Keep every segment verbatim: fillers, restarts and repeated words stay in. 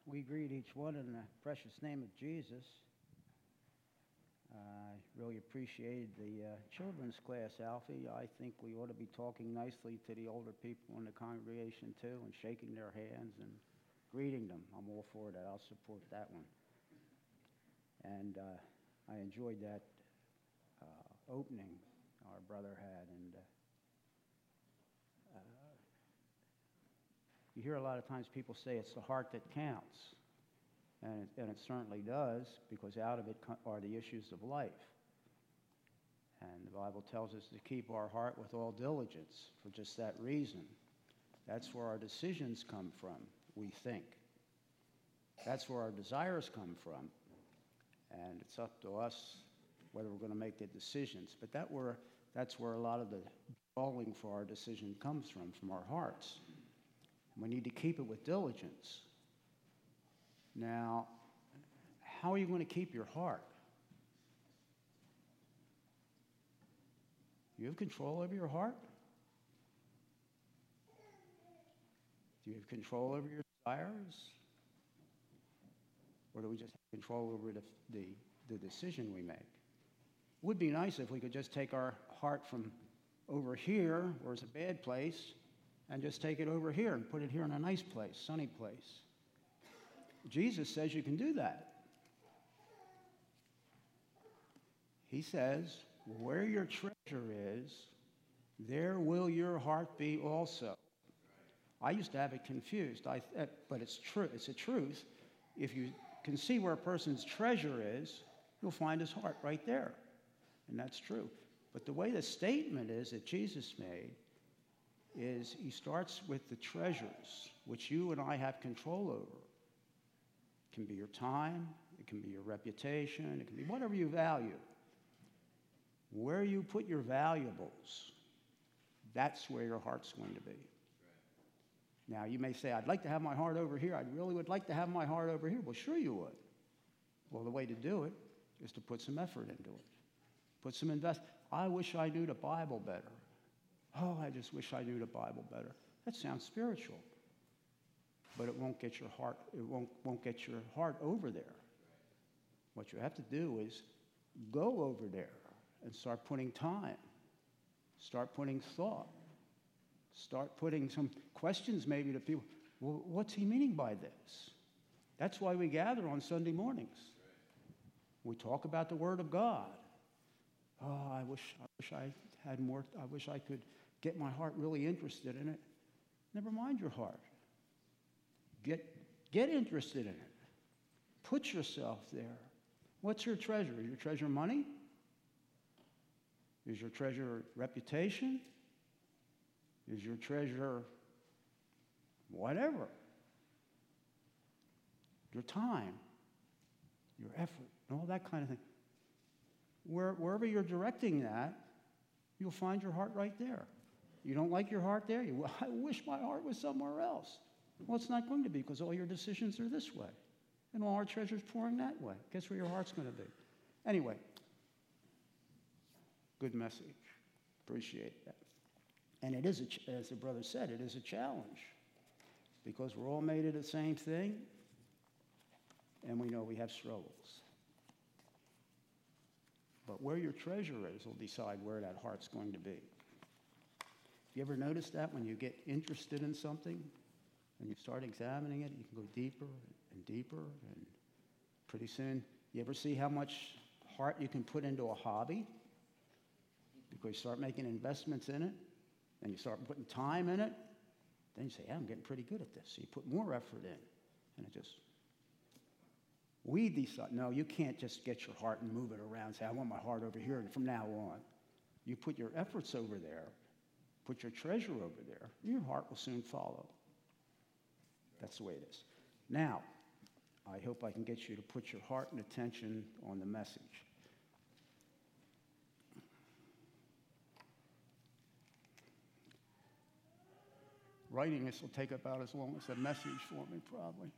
We greet each one in the precious name of Jesus. I really appreciated the uh, children's class, Alfie. I think we ought to be talking nicely to the older people in the congregation too, and shaking their hands and greeting them. I'm all for that. I'll support that one. And uh, I enjoyed that uh, opening our brother had. And uh, uh, you hear a lot of times people say it's the heart that counts. And it, and it certainly does, because out of it are the issues of life. And the Bible tells us to keep our heart with all diligence for just that reason. That's where our decisions come from, we think. That's where our desires come from. And it's up to us whether we're going to make the decisions. But that where, that's where a lot of the drawing for our decision comes from, from our hearts. And we need to keep it with diligence. Now, how are you going to keep your heart? Do you have control over your heart? Do you have control over your desires? Or do we just have control over the, the, the decision we make? It would be nice if we could just take our heart from over here, where it's a bad place, and just take it over here and put it here in a nice place, sunny place. Jesus says you can do that. He says, where your treasure is, there will your heart be also. I used to have it confused, I, but it's true. It's a truth. If you can see where a person's treasure is, you'll find his heart right there. And that's true. But the way the statement is that Jesus made is he starts with the treasures, which you and I have control over. It can be your time, it can be your reputation, it can be whatever you value. Where you put your valuables, that's where your heart's going to be. Now, you may say, I'd like to have my heart over here. I really would like to have my heart over here. Well, sure you would. Well, the way to do it is to put some effort into it. Put some invest. I wish I knew the Bible better. Oh, I just wish I knew the Bible better. That sounds spiritual. But it won't get your heart, it won't, won't get your heart over there. What you have to do is go over there and start putting time. Start putting thought. Start putting some questions maybe to people. Well, what's he meaning by this? That's why we gather on Sunday mornings. We talk about the Word of God. Oh, I wish, I wish I had more, I wish I could get my heart really interested in it. Never mind your heart. Get, get interested in it. Put yourself there. What's your treasure? Is your treasure money? Is your treasure reputation? Is your treasure whatever? Your time, your effort, and all that kind of thing. Where, wherever you're directing that, you'll find your heart right there. You don't like your heart there? You, well, I wish my heart was somewhere else. Well, it's not going to be, because all your decisions are this way. And all our treasure's pouring that way. Guess where your heart's going to be? Anyway, good message. Appreciate that. And it is, a ch- as the brother said, it is a challenge. Because we're all made of the same thing, and we know we have struggles. But where your treasure is will decide where that heart's going to be. You ever notice that when you get interested in something and you start examining it, you can go deeper and deeper, and pretty soon, you ever see how much heart you can put into a hobby? Because you start making investments in it, and you start putting time in it, then you say, yeah, I'm getting pretty good at this. So you put more effort in, and it just, we decide, no, you can't just get your heart and move it around and say, I want my heart over here, and from now on. You put your efforts over there, put your treasure over there, and your heart will soon follow. That's the way it is. Now, I hope I can get you to put your heart and attention on the message. Writing this will take about as long as the message for me, probably.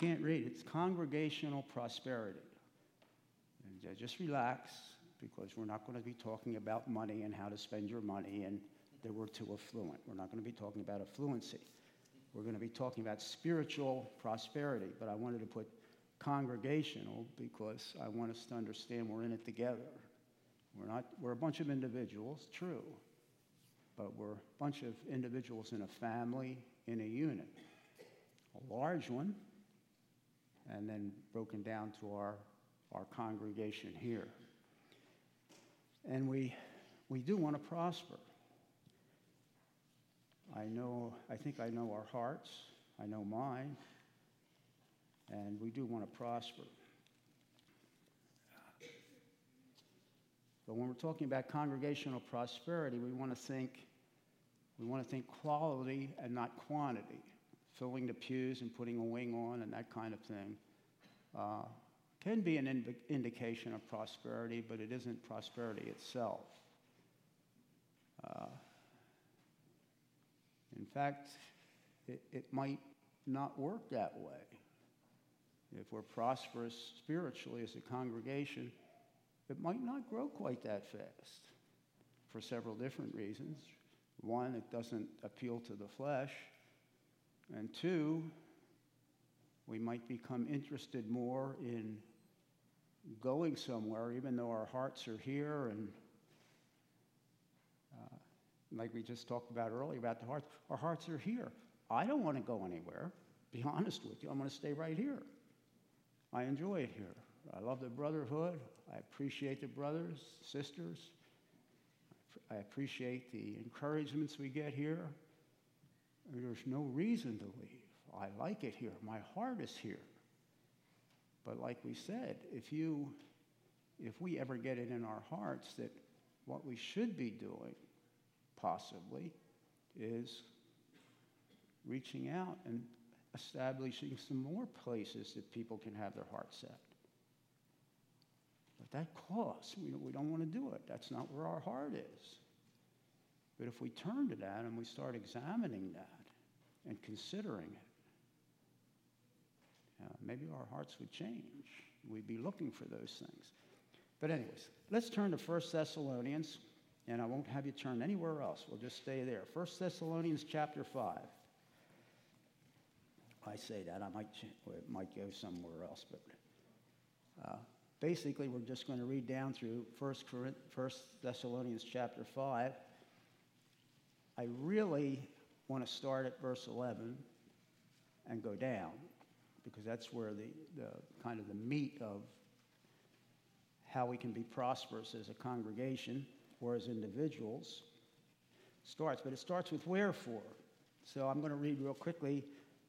can't read. It's congregational prosperity. And just relax, because we're not going to be talking about money and how to spend your money and that we're too affluent. We're not going to be talking about affluency. We're going to be talking about spiritual prosperity. But I wanted to put congregational because I want us to understand we're in it together. We're not, we're a bunch of individuals, true, but we're a bunch of individuals in a family, in a unit. A large one, and then broken down to our, our congregation here. And we, we do want to prosper. I know, I think I know our hearts, I know mine, and we do want to prosper. But when we're talking about congregational prosperity, we want to think, we want to think quality and not quantity. Filling the pews and putting a wing on and that kind of thing uh, can be an ind- indication of prosperity, but it isn't prosperity itself. Uh, in fact, it, it might not work that way. If we're prosperous spiritually as a congregation, it might not grow quite that fast for several different reasons. One, it doesn't appeal to the flesh. And two, we might become interested more in going somewhere, even though our hearts are here. And uh, like we just talked about earlier about the hearts, our hearts are here. I don't want to go anywhere, be honest with you. I'm going to stay right here. I enjoy it here. I love the brotherhood. I appreciate the brothers, sisters. I appreciate the encouragements we get here. There's no reason to leave. I like it here. My heart is here. But like we said, if you, if we ever get it in our hearts that what we should be doing, possibly, is reaching out and establishing some more places that people can have their hearts set. But that costs. We don't, we don't want to do it. That's not where our heart is. But if we turn to that and we start examining that and considering it, uh, maybe our hearts would change. We'd be looking for those things. But anyways, let's turn to First Thessalonians, and I won't have you turn anywhere else. We'll just stay there. First Thessalonians chapter five. I say that, I might, well, it might go somewhere else, but uh, basically we're just going to read down through First Thessalonians chapter five. I really want to start at verse eleven and go down, because that's where the, the kind of the meat of how we can be prosperous as a congregation or as individuals starts. But it starts with wherefore. So I'm going to read real quickly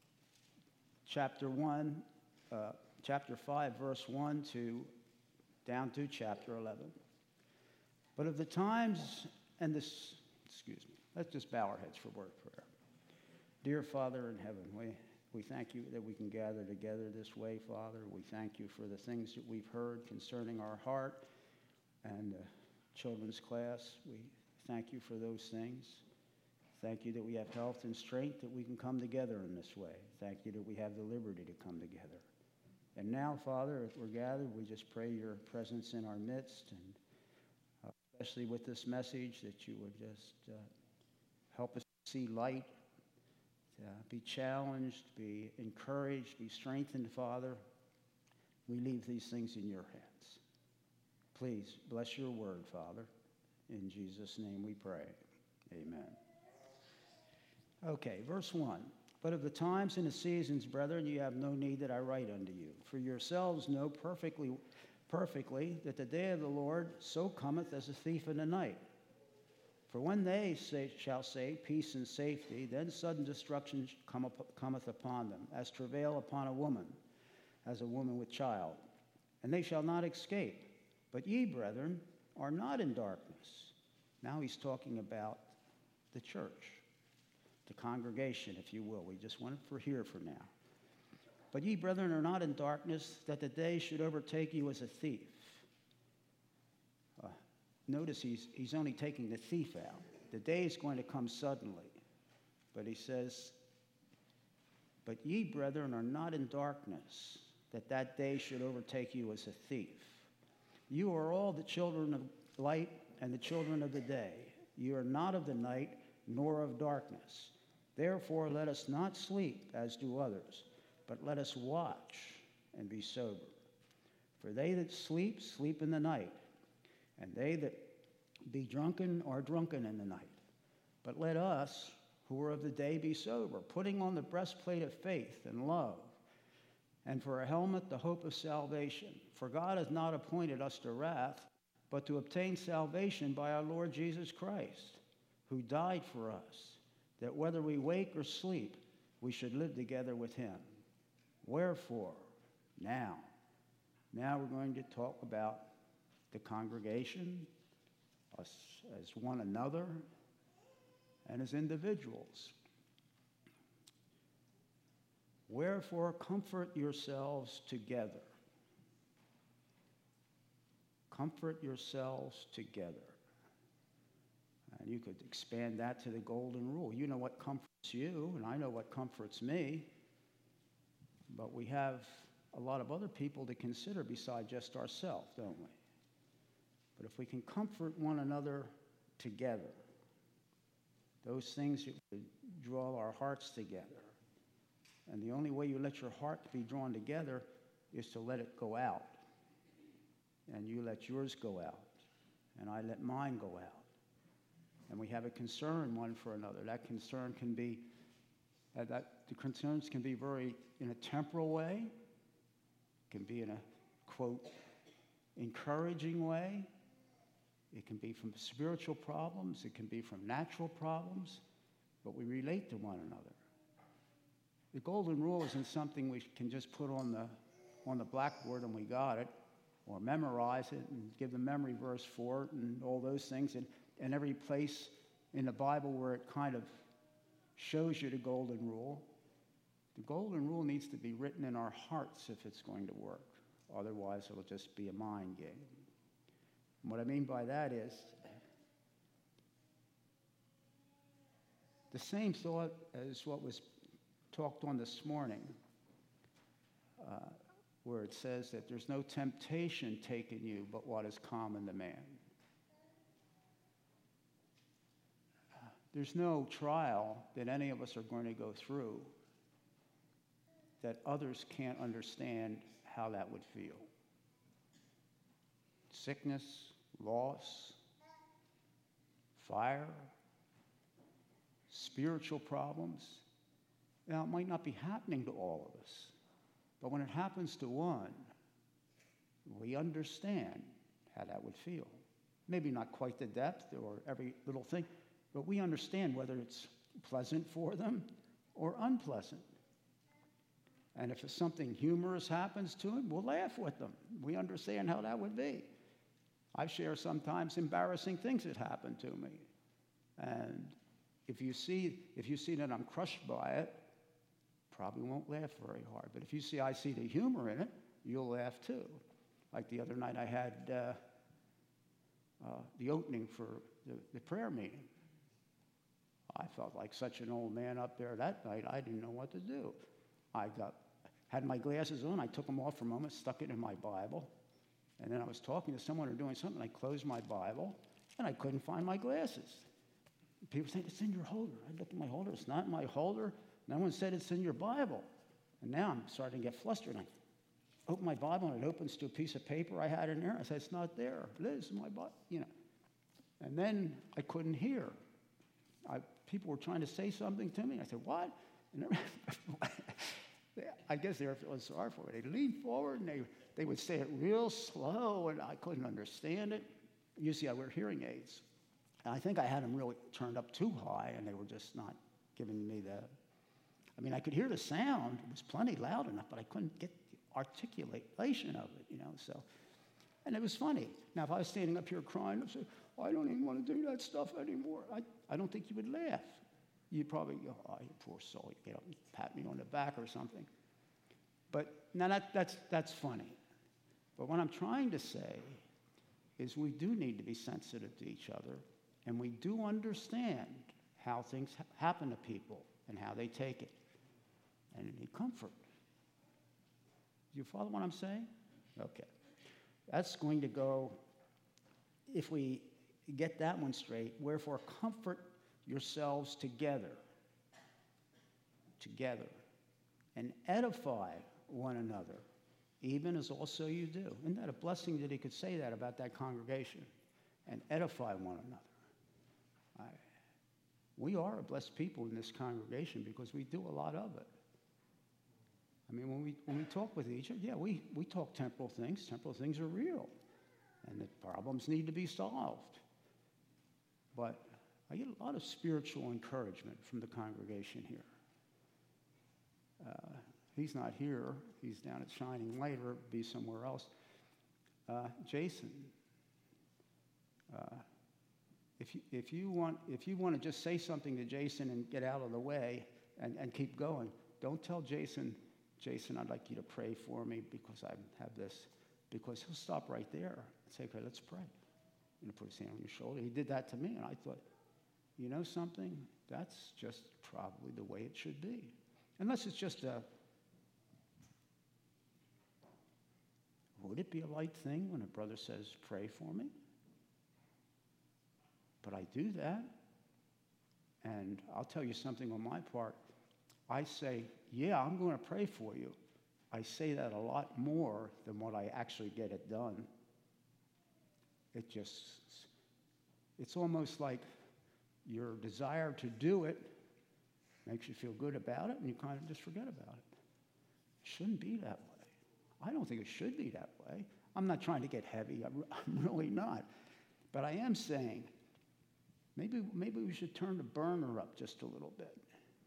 chapter one, uh, chapter five, verse one to down to chapter eleven. But of the times and this, excuse me, let's just bow our heads for word prayer. Dear Father in heaven, we, we thank you that we can gather together this way, Father. We thank you for the things that we've heard concerning our heart and the children's class. We thank you for those things. Thank you that we have health and strength, that we can come together in this way. Thank you that we have the liberty to come together. And now, Father, as we're gathered, we just pray your presence in our midst, and uh, especially with this message, that you would just uh, help us see light, uh, be challenged, be encouraged, be strengthened, Father. We leave these things in your hands. Please bless your word, Father. In Jesus' name we pray. Amen. Okay, verse one. But of the times and the seasons, brethren, you have no need that I write unto you. For yourselves know perfectly, perfectly that the day of the Lord so cometh as a thief in the night. For when they say, shall say, peace and safety, then sudden destruction come up, cometh upon them, as travail upon a woman, as a woman with child. And they shall not escape. But ye, brethren, are not in darkness. Now he's talking about the church, the congregation, if you will. We just want it for here for now. But ye, brethren, are not in darkness, that the day should overtake you as a thief. Uh, notice he's, he's only taking the thief out. The day is going to come suddenly. But he says, But ye, brethren, are not in darkness, that that day should overtake you as a thief. You are all the children of light and the children of the day. You are not of the night, nor of darkness. Therefore let us not sleep, as do others, but let us watch and be sober. For they that sleep, sleep in the night, and they that be drunken are drunken in the night. But let us, who are of the day, be sober, putting on the breastplate of faith and love, and for a helmet the hope of salvation. For God hath not appointed us to wrath, but to obtain salvation by our Lord Jesus Christ, who died for us, that whether we wake or sleep, we should live together with him. Wherefore, now, now we're going to talk about the congregation, us as one another, and as individuals. Wherefore, comfort yourselves together. Comfort yourselves together. And you could expand that to the golden rule. You know what comforts you, and I know what comforts me. But we have a lot of other people to consider beside just ourselves, don't we? But if we can comfort one another together, those things that would draw our hearts together. And the only way you let your heart be drawn together is to let it go out. And you let yours go out. And I let mine go out. And we have a concern one for another. That concern can be, uh, that the concerns can be very in a temporal way, can be in a, quote, encouraging way. It can be from spiritual problems. It can be from natural problems. But we relate to one another. The golden rule isn't something we can just put on the, on the blackboard and we got it, or memorize it and give the memory verse for it and all those things. And, and every place in the Bible where it kind of shows you the golden rule, the golden rule needs to be written in our hearts if it's going to work. Otherwise, it'll just be a mind game. And what I mean by that is, the same thought as what was talked on this morning, uh, where it says that there's no temptation taken you but what is common to man. Uh, there's no trial that any of us are going to go through that others can't understand how that would feel. Sickness, loss, fire, spiritual problems. Now, it might not be happening to all of us, but when it happens to one, we understand how that would feel. Maybe not quite the depth or every little thing, but we understand whether it's pleasant for them or unpleasant. And if it's something humorous happens to them, we'll laugh with them. We understand how that would be. I share sometimes embarrassing things that happen to me. And if you see, if you see that I'm crushed by it, probably won't laugh very hard. But if you see I see the humor in it, you'll laugh too. Like the other night I had uh, uh, the opening for the, the prayer meeting. I felt like such an old man up there that night. I didn't know what to do. I got had my glasses on. I took them off for a moment, stuck it in my Bible. And then I was talking to someone or doing something. I closed my Bible, and I couldn't find my glasses. People say, it's in your holder. I looked at my holder. It's not in my holder. No one said it's in your Bible. And now I'm starting to get flustered. I open my Bible, and it opens to a piece of paper I had in there. I said, it's not there. It is in my Bible. You know. And then I couldn't hear. I, people were trying to say something to me. I said, what? And I guess they were feeling sorry for me. They leaned forward, and they, they would say it real slow, and I couldn't understand it. Usually I wear hearing aids. And I think I had them really turned up too high, and they were just not giving me the... I mean, I could hear the sound. It was plenty loud enough, but I couldn't get the articulation of it, you know, so... And it was funny. Now, if I was standing up here crying, I'd say, oh, I don't even want to do that stuff anymore. I, I don't think you would laugh. You'd probably go, oh, you poor soul. You get up and pat me on the back or something. But now that, that's, that's funny. But what I'm trying to say is we do need to be sensitive to each other, and we do understand how things ha- happen to people and how they take it. and you need comfort. Do you follow what I'm saying? Okay. That's going to go, if we get that one straight, wherefore comfort yourselves together, together, and edify one another, even as also you do. Isn't that a blessing that he could say that about that congregation? And edify one another. I, we are a blessed people in this congregation because we do a lot of it. I mean, when we when we talk with each other, yeah, we, we talk temporal things. Temporal things are real, and the problems need to be solved. But I get a lot of spiritual encouragement from the congregation here. Uh, he's not here. He's down at Shining Light or be somewhere else. Uh, Jason, uh, if you, if you want if you want to just say something to Jason and get out of the way and, and keep going, don't tell Jason, Jason, I'd like you to pray for me because I have this, because he'll stop right there and say, okay, let's pray. And put his hand on your shoulder. He did that to me, and I thought, you know something? That's just probably the way it should be. Unless it's just a, would it be a light thing when a brother says, pray for me? But I do that. And I'll tell you something on my part. I say, yeah, I'm going to pray for you. I say that a lot more than what I actually get it done. It just, it's almost like your desire to do it makes you feel good about it, and you kind of just forget about it. It shouldn't be that way. I don't think it should be that way. I'm not trying to get heavy. I'm, I'm really not. But I am saying, maybe, maybe we should turn the burner up just a little bit.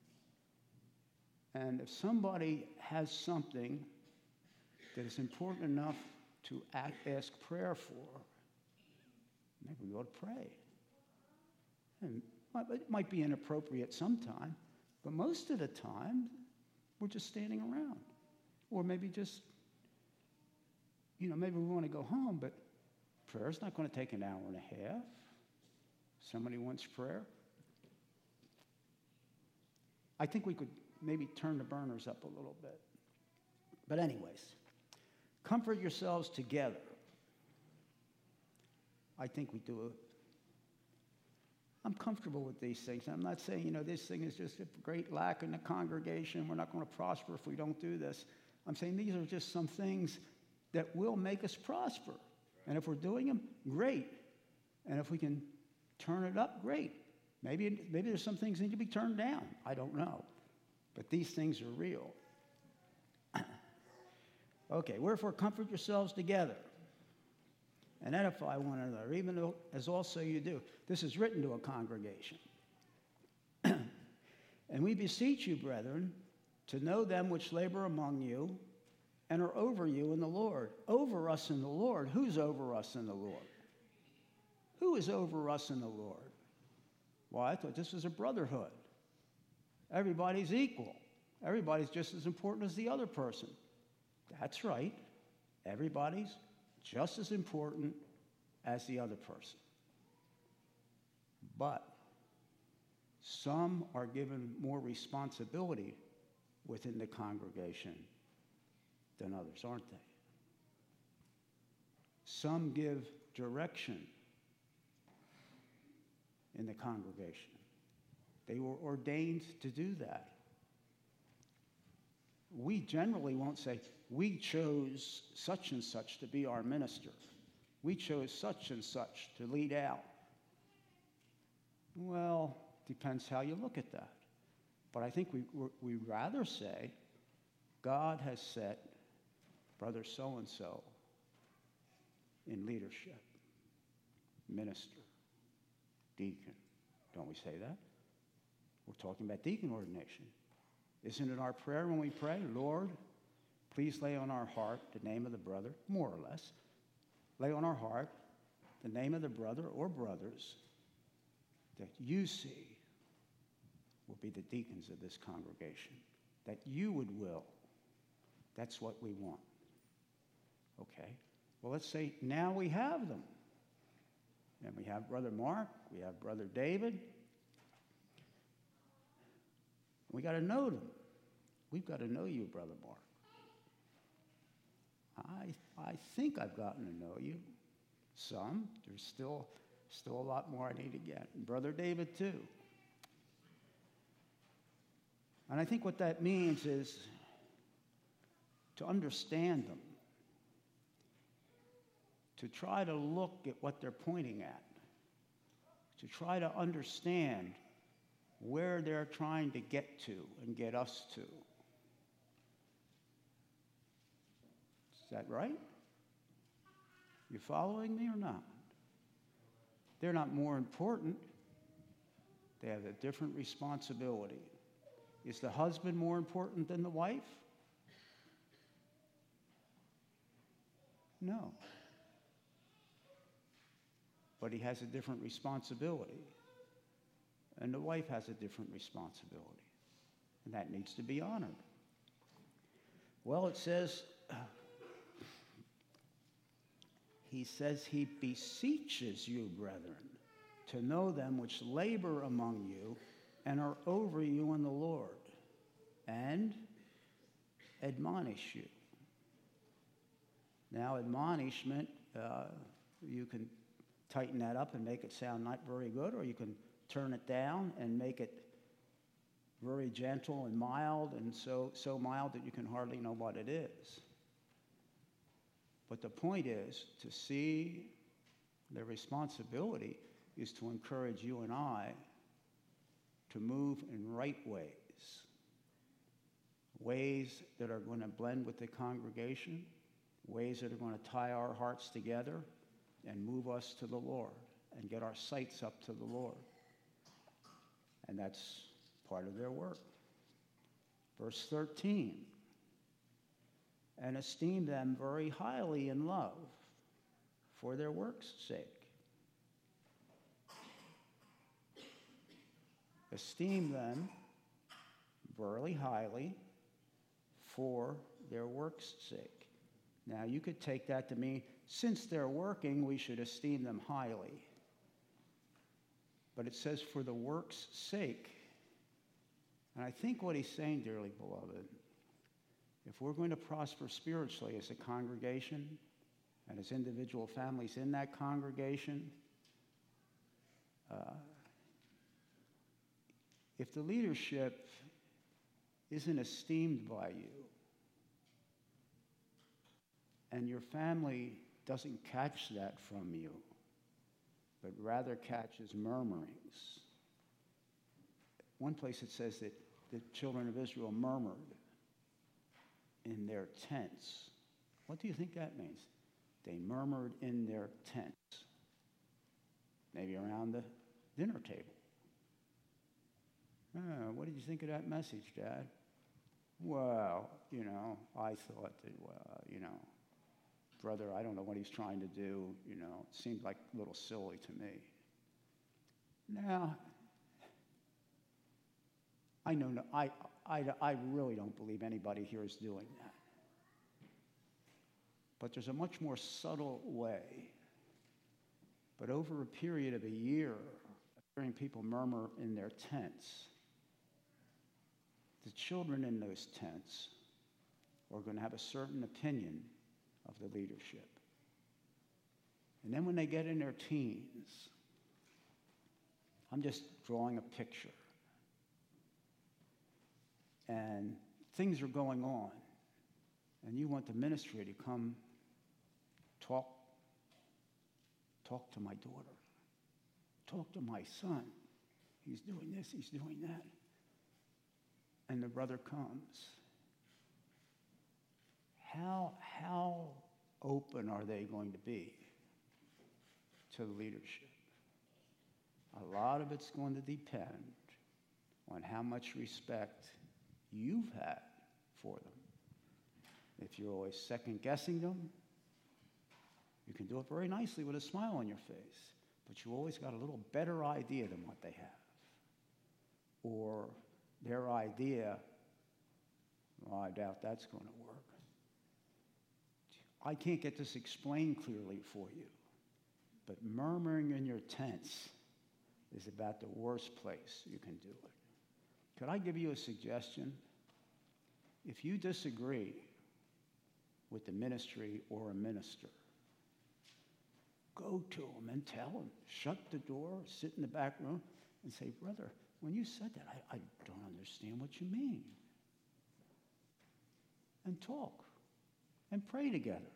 And if somebody has something that is important enough to ask, ask prayer for, maybe we ought to pray. And it might be inappropriate sometime, but most of the time, we're just standing around. Or maybe just, you know, maybe we want to go home, but prayer's not going to take an hour and a half. Somebody wants prayer. I think we could maybe turn the burners up a little bit. But anyways, comfort yourselves together. I think we do it. I'm comfortable with these things. I'm not saying, you know, this thing is just a great lack in the congregation. We're not going to prosper if we don't do this. I'm saying these are just some things that will make us prosper. And if we're doing them, great. And if we can turn it up, great. Maybe, maybe there's some things that need to be turned down. I don't know. But these things are real. Okay, wherefore comfort yourselves together and edify one another, even as also you do. This is written to a congregation. And we beseech you, brethren, to know them which labor among you and are over you in the Lord. Over us in the Lord. Who's over us in the Lord? Who is over us in the Lord? Well, I thought this was a brotherhood. Everybody's equal. Everybody's just as important as the other person. That's right. Everybody's just as important as the other person. But some are given more responsibility within the congregation than others, aren't they? Some give direction in the congregation. They were ordained to do that. We generally won't say, we chose such and such to be our minister. We chose such and such to lead out. Well, depends how you look at that. But I think we we rather say, God has set brother so-and-so in leadership, minister, deacon. Don't we say that? We're talking about deacon ordination. Isn't it our prayer when we pray, Lord, please lay on our heart the name of the brother, more or less, lay on our heart the name of the brother or brothers that you see will be the deacons of this congregation, that you would will. That's what we want. Okay? Well, let's say now we have them. And we have Brother Mark, we have Brother David. We got to know them. We've got to know you, Brother Mark. I, I think I've gotten to know you. Some. There's still, still a lot more I need to get. And Brother David, too. And I think what that means is to understand them, to try to look at what they're pointing at, to try to understand where they're trying to get to and get us to. Is that right? You following me or not? They're not more important. They have a different responsibility. Is the husband more important than the wife? No. But he has a different responsibility. And the wife has a different responsibility. And that needs to be honored. Well, it says, he says he beseeches you, brethren, to know them which labor among you and are over you in the Lord, and admonish you. Now, admonishment, uh, you can tighten that up and make it sound not very good, or you can turn it down and make it very gentle and mild, and so, so mild that you can hardly know what it is. But the point is to see the responsibility is to encourage you and I to move in right ways, ways that are going to blend with the congregation, ways that are going to tie our hearts together and move us to the Lord and get our sights up to the Lord. And that's part of their work. Verse thirteen, and esteem them very highly in love for their work's sake. Esteem them very highly for their work's sake. Now, you could take that to mean, since they're working, we should esteem them highly. But it says for the work's sake. And I think what he's saying, dearly beloved, if we're going to prosper spiritually as a congregation and as individual families in that congregation, uh, if the leadership isn't esteemed by you and your family doesn't catch that from you, but rather catches murmurings. One place it says that the children of Israel murmured in their tents. What do you think that means? They murmured in their tents, maybe around the dinner table. Oh, what did you think of that message, Dad? Well, you know, I thought that, well, you know, brother, I don't know what he's trying to do. You know, it seemed like a little silly to me. Now, I know, no, I, I, I really don't believe anybody here is doing that. But there's a much more subtle way. But over a period of a year, hearing people murmur in their tents, the children in those tents are going to have a certain opinion of the leadership. And then when they get in their teens, I'm just drawing a picture. And things are going on. And you want the ministry to come talk, talk to my daughter. Talk to my son. He's doing this, he's doing that. And the brother comes. How, how open are they going to be to the leadership? A lot of it's going to depend on how much respect you've had for them. If you're always second-guessing them, you can do it very nicely with a smile on your face, but you always got a little better idea than what they have. Or their idea, well, I doubt that's going to work. I can't get this explained clearly for you, but murmuring in your tents is about the worst place you can do it. Could I give you a suggestion? if you disagree with the ministry or a minister, go to them and tell them. Shut the door, sit in the back room, and say, brother, when you said that, I, I don't understand what you mean. And talk and pray together.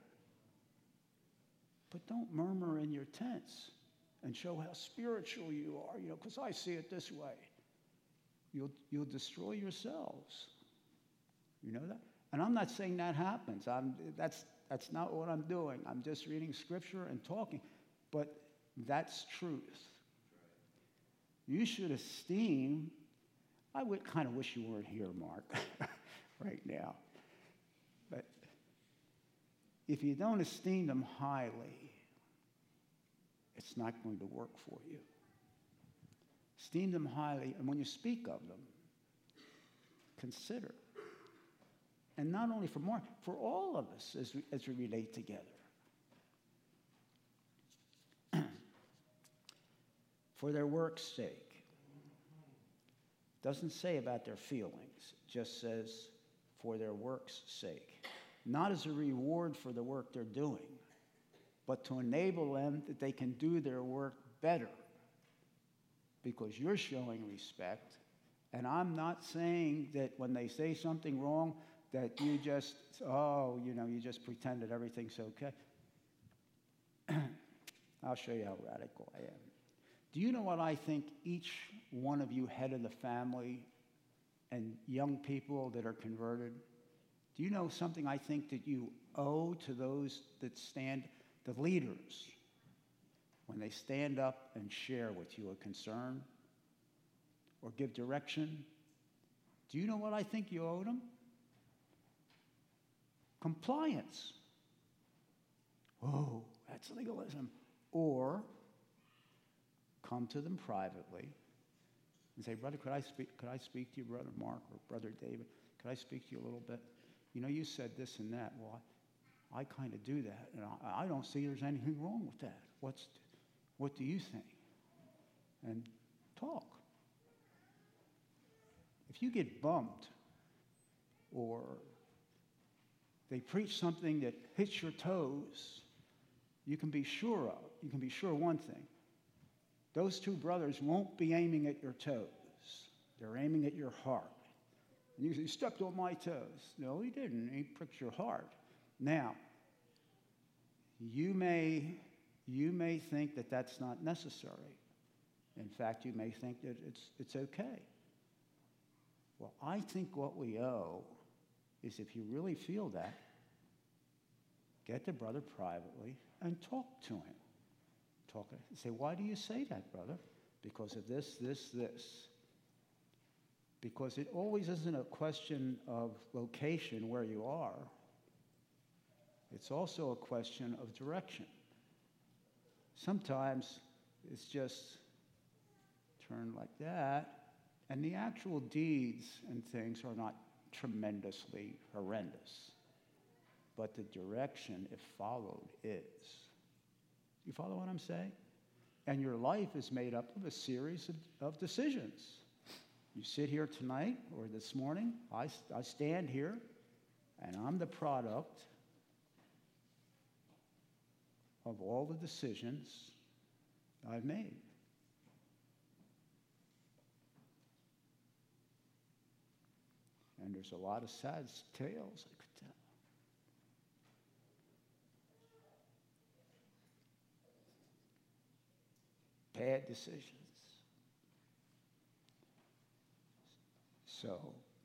But don't murmur in your tents and show how spiritual you are, you know, because I see it this way. You'll, you'll destroy yourselves. You know that? And I'm not saying that happens. I'm, that's, that's not what I'm doing. I'm just reading scripture and talking. But that's truth. You should esteem, I would kind of wish you weren't here, Mark, right now. But if you don't esteem them highly, it's not going to work for you. Esteem them highly, and when you speak of them, consider. And not only for Mark, for all of us as we, as we relate together. For their work's sake. Doesn't say about their feelings, just says for their work's sake. Not as a reward for the work they're doing, but to enable them that they can do their work better. Because you're showing respect, and I'm not saying that when they say something wrong, that you just, oh, you know, you just pretend that everything's okay. I'll show you how radical I am. Do you know what I think each one of you head of the family and young people that are converted, do you know something I think that you owe to those that stand, the leaders, when they stand up and share with you a concern or give direction? Do you know what I think you owe them? Compliance. Oh, that's legalism. Or come to them privately and say, brother, could I speak, could I speak to you, Brother Mark or Brother David? Could I speak to you a little bit? You know, you said this and that. Well, I, I kind of do that, and I, I don't see there's anything wrong with that. What's, what do you think? And talk. If you get bumped or they preach something that hits your toes, you can be sure of, you can be sure of one thing. Those two brothers won't be aiming at your toes. They're aiming at your heart. And you say, he stepped on my toes. No, he didn't. He pricked your heart. Now, you may, you may think that that's not necessary. In fact, you may think that it's, it's okay. Well, I think what we owe is, if you really feel that, get the brother privately and talk to him. Talk and say, why do you say that, brother? Because of this, this, this. Because it always isn't a question of location where you are. It's also a question of direction. Sometimes it's just turn like that, and the actual deeds and things are not tremendously horrendous. But the direction, if followed, is. You follow what I'm saying? And your life is made up of a series of, of decisions. You sit here tonight or this morning, I, I stand here, and I'm the product of all the decisions I've made. And there's a lot of sad tales I could tell. Bad decisions. So,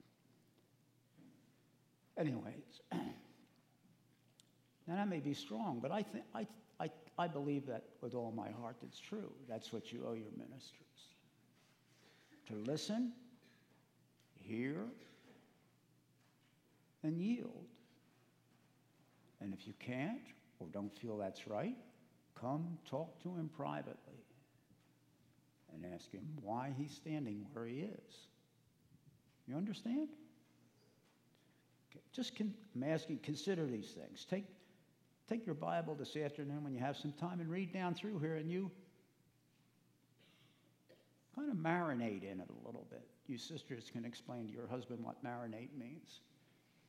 anyways, now that may be strong, but I think I, I, I believe that with all my heart it's true. That's what you owe your ministers. To listen, hear, and yield. And if you can't or don't feel that's right, come talk to him privately and ask him why he's standing where he is. You understand? Okay. Just con- I'm asking, consider these things. Take, take your Bible this afternoon when you have some time and read down through here, and you kind of marinate in it a little bit. You sisters can explain to your husband what marinate means.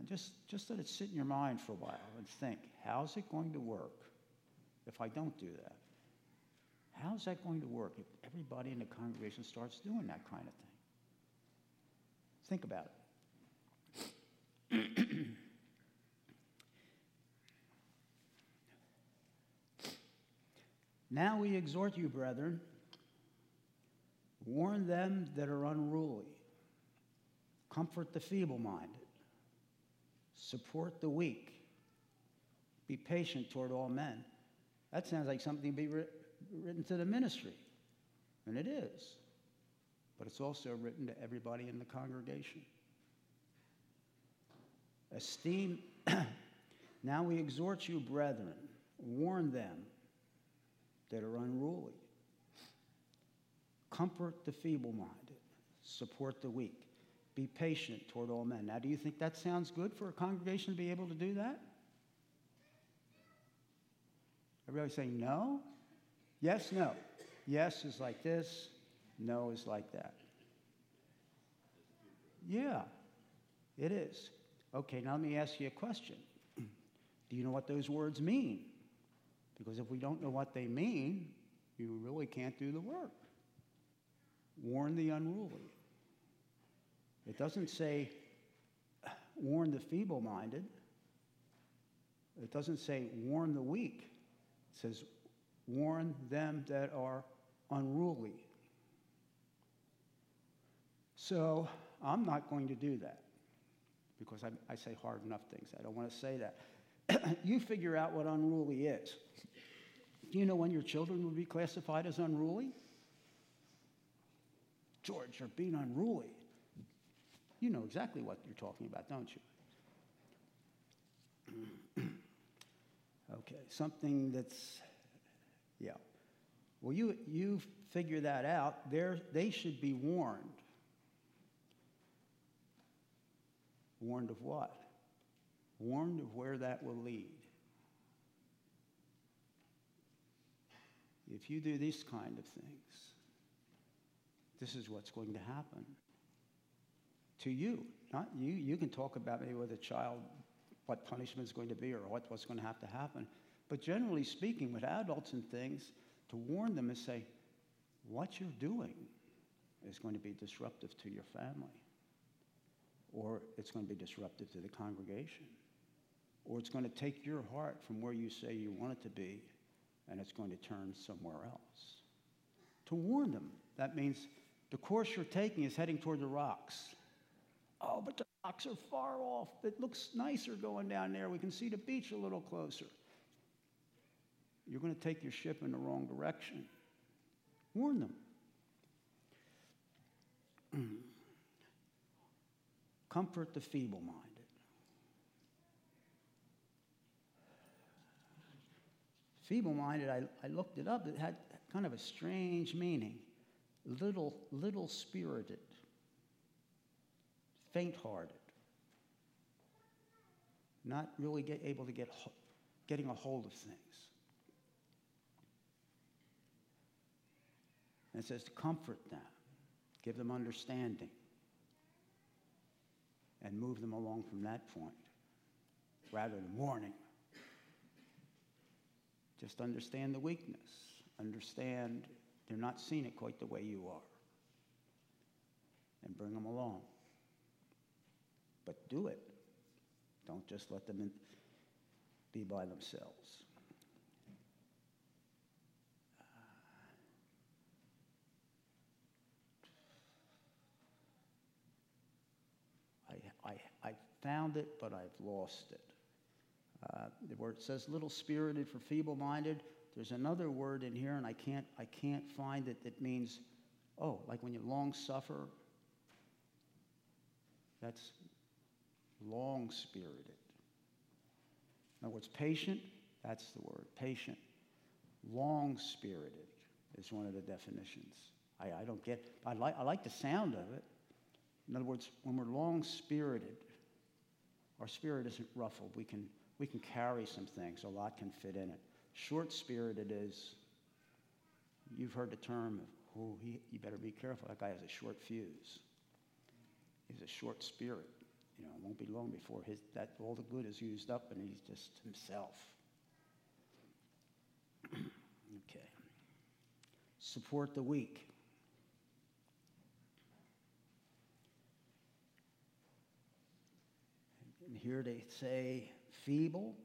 just, just let it sit in your mind for a while and think, how's it going to work if I don't do that? How's that going to work if everybody in the congregation starts doing that kind of thing? Think about it. Now we exhort you, brethren, warn them that are unruly, comfort the feeble-minded, support the weak, be patient toward all men. That sounds like something to be writ- written to the ministry, and it is. But it's also written to everybody in the congregation. Esteem, now we exhort you, brethren, warn them that are unruly. Comfort the feeble-minded, support the weak, be patient toward all men. Now, do you think that sounds good for a congregation to be able to do that? Everybody saying no? Yes, no. Yes is like this. No is like that. Yeah, it is. Okay, now let me ask you a question. Do you know what those words mean? Because if we don't know what they mean, you really can't do the work. Warn the unruly. It doesn't say warn the feeble-minded. It doesn't say warn the weak. It says warn them that are unruly. So I'm not going to do that because I, I say hard enough things. I don't want to say that. You figure out what unruly is. Do you know when your children would be classified as unruly? George, you're being unruly. You know exactly what you're talking about, don't you? Okay, something that's, yeah. Well, you, you figure that out. They're, they should be warned. Warned of what? Warned of where that will lead. If you do these kind of things, this is what's going to happen to you, not you. You can talk about maybe with a child what punishment is going to be or what, what's going to have to happen. But generally speaking, with adults and things, to warn them and say, what you're doing is going to be disruptive to your family, or it's going to be disruptive to the congregation, or it's going to take your heart from where you say you want it to be, and it's going to turn somewhere else. To warn them, that means the course you're taking is heading toward the rocks. Oh, but the rocks are far off. It looks nicer going down there. We can see the beach a little closer. You're going to take your ship in the wrong direction. Warn them. Comfort the feeble-minded. Feeble-minded, I, I looked it up. It had kind of a strange meaning. Little, little spirited. Faint-hearted. Not really get, able to get getting a hold of things. And it says to comfort them, give them understanding, and move them along from that point, rather than warning. Just understand the weakness. Understand they're not seeing it quite the way you are. And bring them along. But do it. Don't just let them in, be by themselves. I, I, I found it, but I've lost it. Uh, where it says little spirited for feeble-minded, there's another word in here, and I can't, I can't find it that means, oh, like when you long suffer, that's long-spirited. In other words, patient, that's the word, patient. Long-spirited is one of the definitions. I, I don't get, I like, I like the sound of it. In other words, when we're long-spirited, our spirit isn't ruffled. We can, we can carry some things. A lot can fit in it. Short-spirited is, you've heard the term of, oh, he, you better be careful. That guy has a short fuse. He's a short spirit. you know, it won't be long before his, that all the good is used up and he's just himself. Okay. Support the weak. And here they say feeble.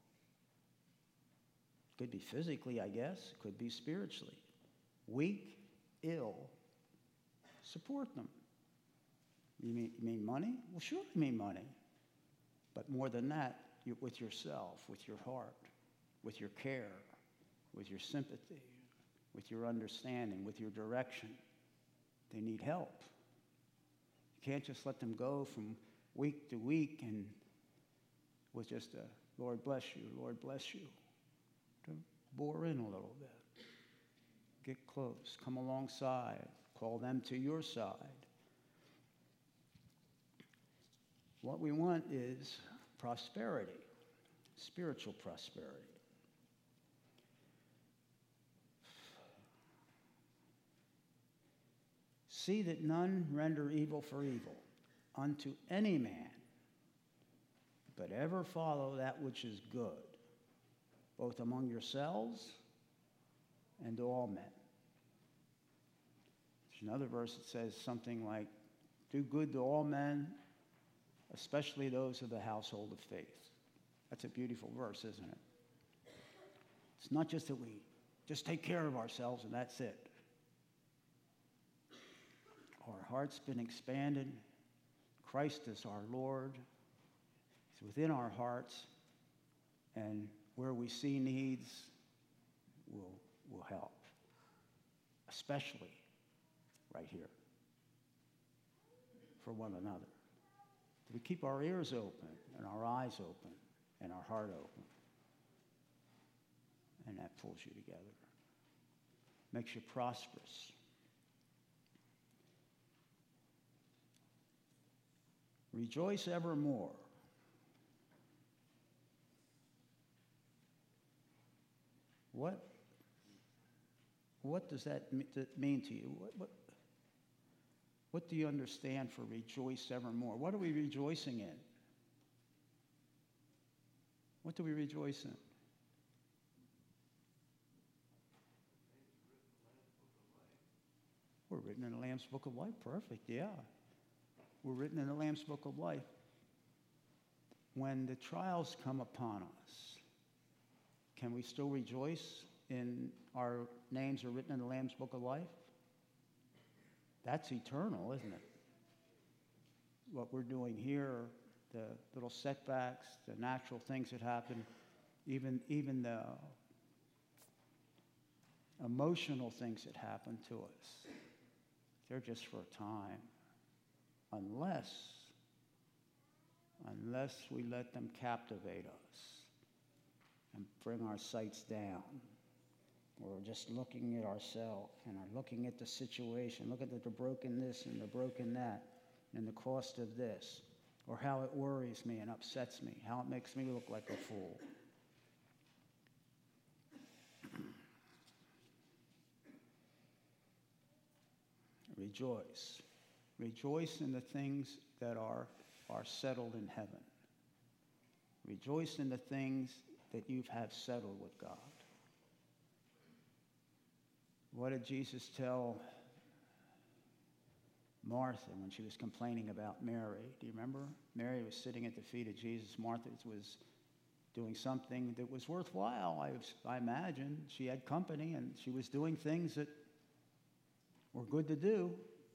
Could be physically, I guess. Could be spiritually. Weak, ill. Support them. You mean, you mean money? Well, sure you mean money. But more than that, you, with yourself, with your heart, with your care, with your sympathy, with your understanding, with your direction. They need help. You can't just let them go from week to week and with just a, Lord bless you, Lord bless you. To bore in a little bit. Get close. Come alongside. Call them to your side. What we want is prosperity, spiritual prosperity. See that none render evil for evil unto any man, but ever follow that which is good, both among yourselves and to all men. There's another verse that says something like, do good to all men, especially those of the household of faith. That's a beautiful verse, isn't it? It's not just that we just take care of ourselves and that's it. Our heart's been expanded. Christ is our Lord. He's within our hearts. And where we see needs, we'll, we'll help. Especially right here. For one another. We keep our ears open and our eyes open and our heart open. And that pulls you together. Makes you prosperous. Rejoice evermore. What, what does that mean to you? What, what, what do you understand for rejoice evermore? What are we rejoicing in? What do we rejoice in? We're written in the Lamb's Book of Life. Perfect, yeah. We're written in the Lamb's Book of Life. When the trials come upon us, can we still rejoice in our names are written in the Lamb's Book of Life? That's eternal, isn't it? What we're doing here, the little setbacks, the natural things that happen, even, even the emotional things that happen to us, they're just for a time. Unless, unless we let them captivate us and bring our sights down. We're just looking at ourselves and are looking at the situation, look at the, the broken this and the broken that and the cost of this, or how it worries me and upsets me, how it makes me look like a fool. Rejoice. Rejoice in the things that are, are settled in heaven. Rejoice in the things that you have settled with God. What did Jesus tell Martha when she was complaining about Mary? Do you remember? Mary was sitting at the feet of Jesus. Martha was doing something that was worthwhile, I, was, I imagine. She had company and she was doing things that were good to do.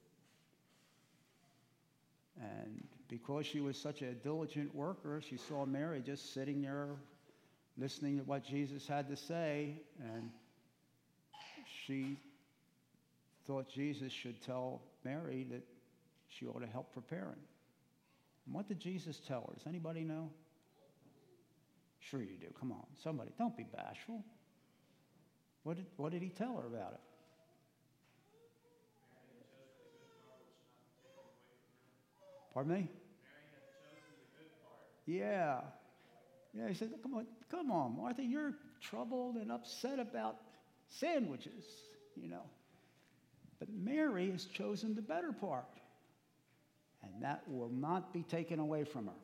And because she was such a diligent worker, she saw Mary just sitting there listening to what Jesus had to say, and she thought Jesus should tell Mary that she ought to help preparing. And what did Jesus tell her? Does anybody know? Sure you do. Come on, somebody. Don't be bashful. What did, what did he tell her about it? Pardon me? Yeah. Yeah, he said, come on, come on, Martha, you're troubled and upset about sandwiches, you know. But Mary has chosen the better part. And that will not be taken away from her.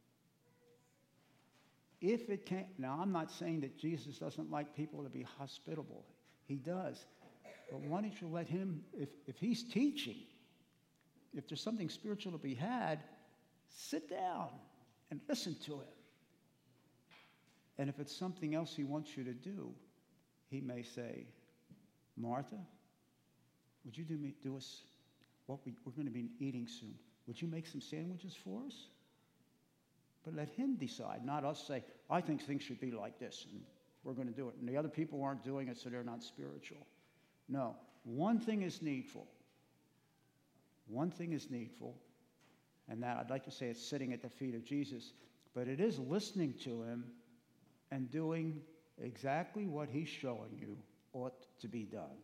If it can't, now I'm not saying that Jesus doesn't like people to be hospitable. He does. But why don't you let him, if, if he's teaching, if there's something spiritual to be had, sit down and listen to him. And if it's something else he wants you to do, he may say, Martha, would you do, me, do us what we, we're going to be eating soon? Would you make some sandwiches for us? But let him decide, not us say, I think things should be like this, and we're going to do it. And the other people aren't doing it, so they're not spiritual. No, one thing is needful. One thing is needful, and that I'd like to say it's sitting at the feet of Jesus, but it is listening to him and doing exactly what he's showing you ought to be done.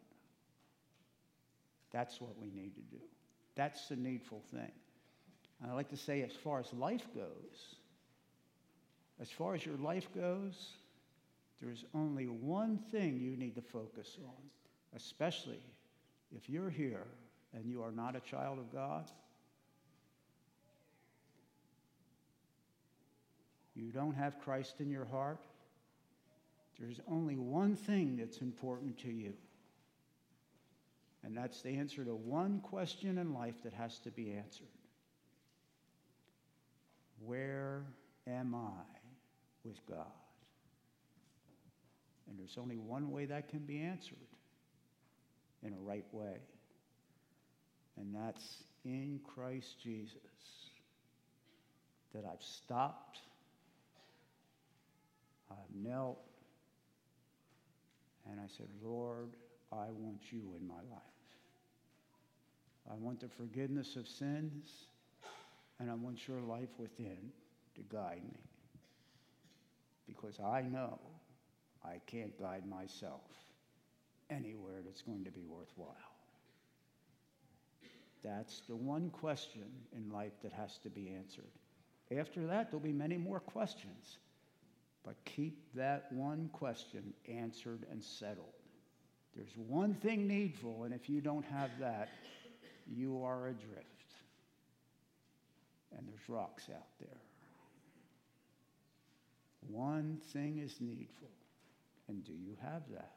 That's what we need to do. That's the needful thing. And I'd like to say, as far as life goes, as far as your life goes, there's only one thing you need to focus on, especially if you're here and you are not a child of God. You don't have Christ in your heart. There's only one thing that's important to you. And that's the answer to one question in life that has to be answered. Where am I with God? And there's only one way that can be answered in a right way. And that's in Christ Jesus. That I've stopped, I've knelt, and I said, Lord, I want you in my life. I want the forgiveness of sins, and I want your life within to guide me. Because I know I can't guide myself anywhere that's going to be worthwhile. That's the one question in life that has to be answered. After that, there'll be many more questions. But keep that one question answered and settled. There's one thing needful, and if you don't have that, you are adrift. And there's rocks out there. One thing is needful, and do you have that?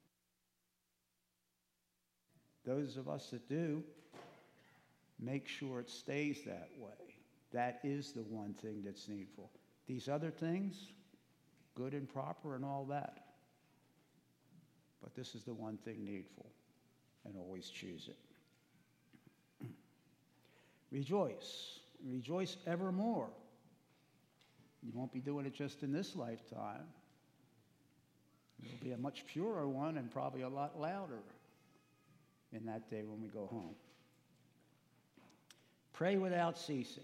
Those of us that do, make sure it stays that way. That is the one thing that's needful. These other things, good and proper and all that. But this is the one thing needful, and always choose it. Rejoice. Rejoice evermore. You won't be doing it just in this lifetime. It'll be a much purer one and probably a lot louder in that day when we go home. Pray without ceasing.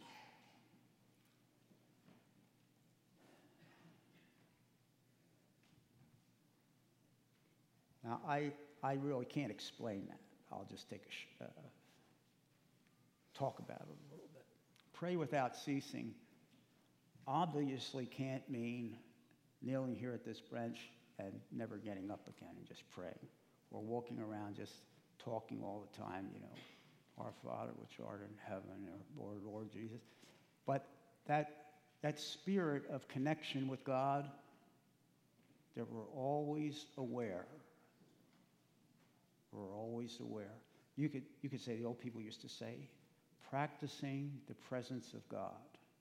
Now, I, I really can't explain that. I'll just take a sh- uh, talk about it a little bit. Pray without ceasing obviously can't mean kneeling here at this bench and never getting up again and just praying, or walking around just talking all the time, you know, our Father which art in heaven, or Lord, Lord Jesus. But that, that spirit of connection with God, that we're always aware. We're always aware. You could, you could say, the old people used to say, practicing the presence of God.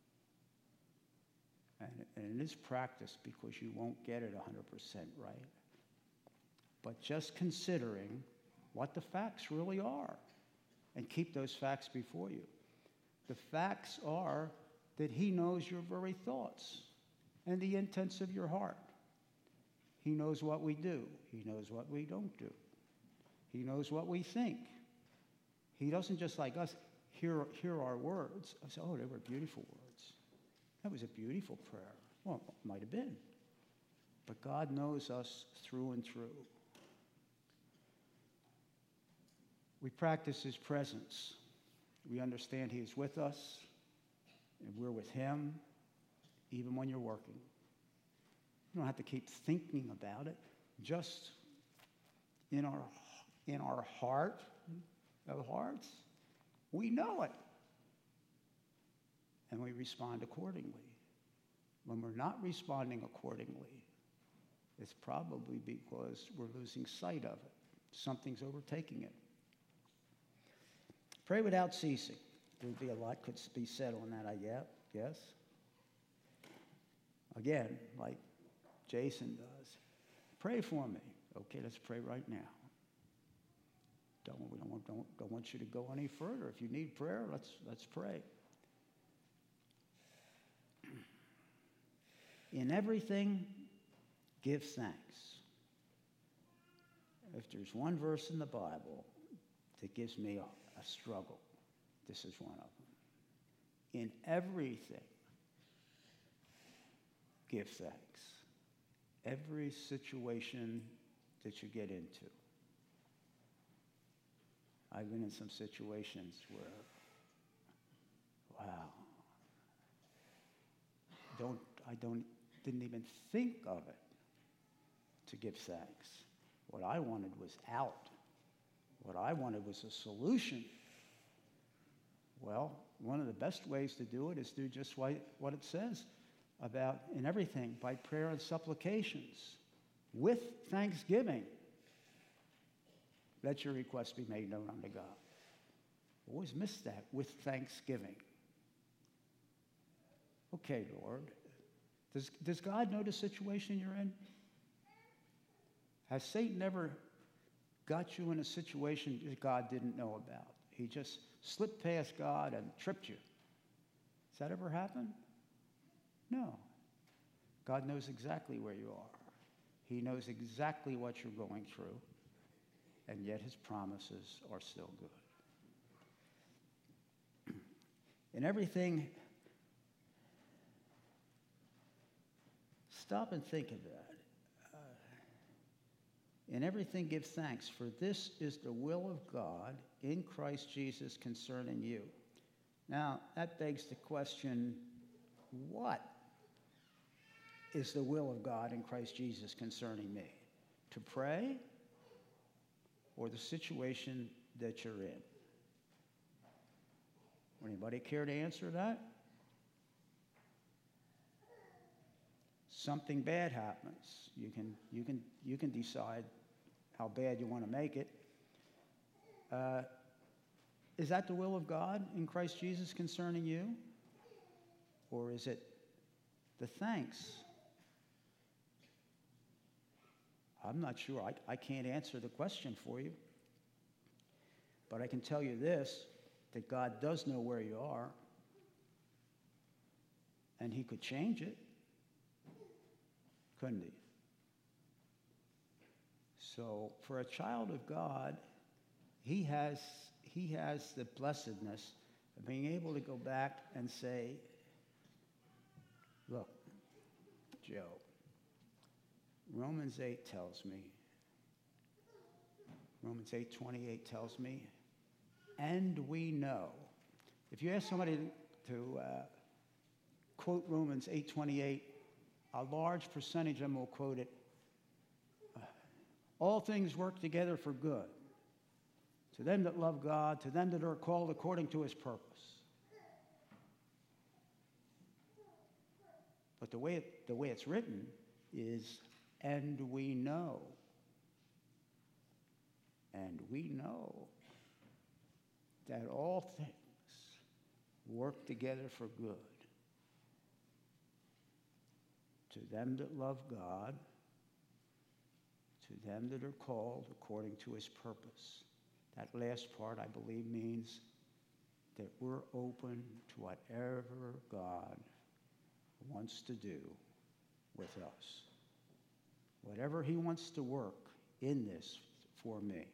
And, and it is practice because you won't get it one hundred percent right. But just considering what the facts really are, and keep those facts before you. The facts are that he knows your very thoughts and the intents of your heart. He knows what we do. He knows what we don't do. He knows what we think. He doesn't just like us hear, hear our words. I say, oh, they were beautiful words. That was a beautiful prayer. Well, it might have been. But God knows us through and through. We practice his presence. We understand he is with us, and we're with him, even when you're working. You don't have to keep thinking about it. Just in our, in our heart, of hearts, we know it. and we respond accordingly. When we're not responding accordingly, it's probably because we're losing sight of it. Something's overtaking it. Pray without ceasing. There would be a lot could be said on that, I guess. Again, like Jason does. Pray for me. Okay, let's pray right now. Don't, we don't, want, don't, don't want you to go any further. If you need prayer, let's, let's pray. In everything, give thanks. If there's one verse in the Bible that gives me a, a struggle, this is one of them. In everything, give thanks. Every situation that you get into. I've been in some situations where, wow, don't I don't didn't even think of it to give thanks. What I wanted was out. What I wanted was a solution. Well, one of the best ways to do it is do just what it says about in everything, by prayer and supplications, with thanksgiving. Let your requests be made known unto God. Always miss that, with thanksgiving. Okay, Lord. Does, does God know the situation you're in? Has Satan ever got you in a situation that God didn't know about? He just slipped past God and tripped you. Has that ever happened? No. God knows exactly where you are. He knows exactly what you're going through, and yet his promises are still good. In everything, stop and think of that. Uh, in everything, give thanks, for this is the will of God in Christ Jesus concerning you. Now, that begs the question, what is the will of God in Christ Jesus concerning me? To pray, or the situation that you're in? Anybody care to answer that? Something bad happens. You can, you can, you can decide how bad you want to make it. Uh, is that the will of God in Christ Jesus concerning you? Or is it the thanks? I'm not sure. I, I can't answer the question for you. But I can tell you this, that God does know where you are, and he could change it, couldn't he? So for a child of God, he has, he has the blessedness of being able to go back and say, look, Joe, Romans eight tells me, Romans eight twenty-eight tells me, and we know. If you ask somebody to uh, quote Romans eight twenty-eight, a large percentage of them will quote it. Uh, All things work together for good, to them that love God, to them that are called according to his purpose. But the way it, the way it's written is, and we know. And we know that all things work together for good to them that love God, to them that are called according to his purpose. That last part, I believe, means that we're open to whatever God wants to do with us. Whatever he wants to work in this for me.